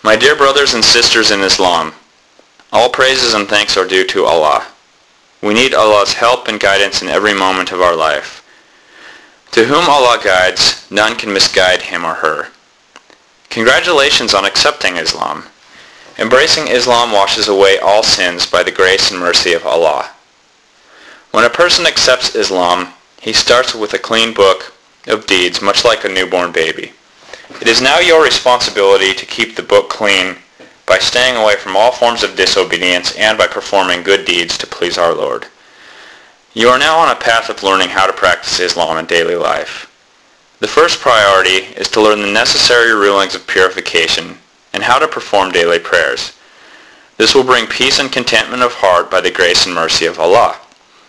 My dear brothers and sisters in Islam, all praises and thanks are due to Allah. We need Allah's help and guidance in every moment of our life. To whom Allah guides, none can misguide him or her. Congratulations on accepting Islam. Embracing Islam washes away all sins by the grace and mercy of Allah. When a person accepts Islam, he starts with a clean book of deeds, much like a newborn baby. It is now your responsibility to keep the book clean by staying away from all forms of disobedience and by performing good deeds to please our Lord. You are now on a path of learning how to practice Islam in daily life. The first priority is to learn the necessary rulings of purification and how to perform daily prayers. This will bring peace and contentment of heart by the grace and mercy of Allah.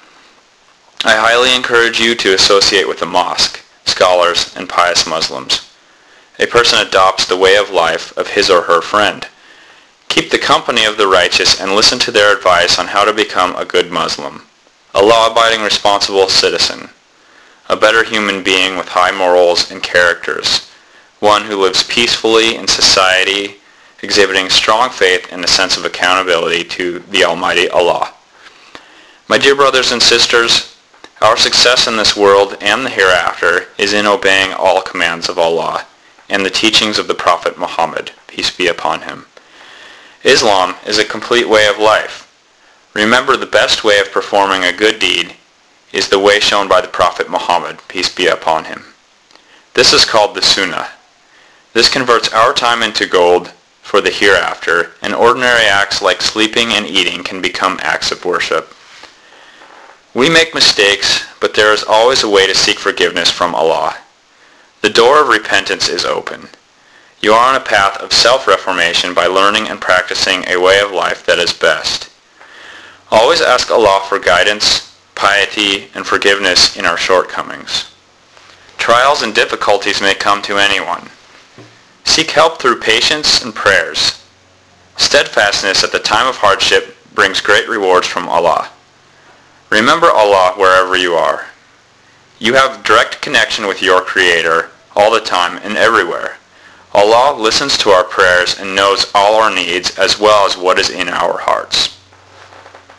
I highly encourage you to associate with the mosque, scholars, and pious Muslims. A person adopts the way of life of his or her friend. Keep the company of the righteous and listen to their advice on how to become a good Muslim, a law-abiding responsible citizen, a better human being with high morals and characters, one who lives peacefully in society, exhibiting strong faith and a sense of accountability to the Almighty Allah. My dear brothers and sisters, our success in this world and the hereafter is in obeying all commands of Allah and the teachings of the Prophet Muhammad, peace be upon him. Islam is a complete way of life. Remember, the best way of performing a good deed is the way shown by the Prophet Muhammad, peace be upon him. This is called the Sunnah. This converts our time into gold for the hereafter, and ordinary acts like sleeping and eating can become acts of worship. We make mistakes, but there is always a way to seek forgiveness from Allah. The door of repentance is open. You are on a path of self-reformation by learning and practicing a way of life that is best. Always ask Allah for guidance, piety, and forgiveness in our shortcomings. Trials and difficulties may come to anyone. Seek help through patience and prayers. Steadfastness at the time of hardship brings great rewards from Allah. Remember Allah wherever you are. You have direct connection with your Creator all the time and everywhere. Allah listens to our prayers and knows all our needs as well as what is in our hearts.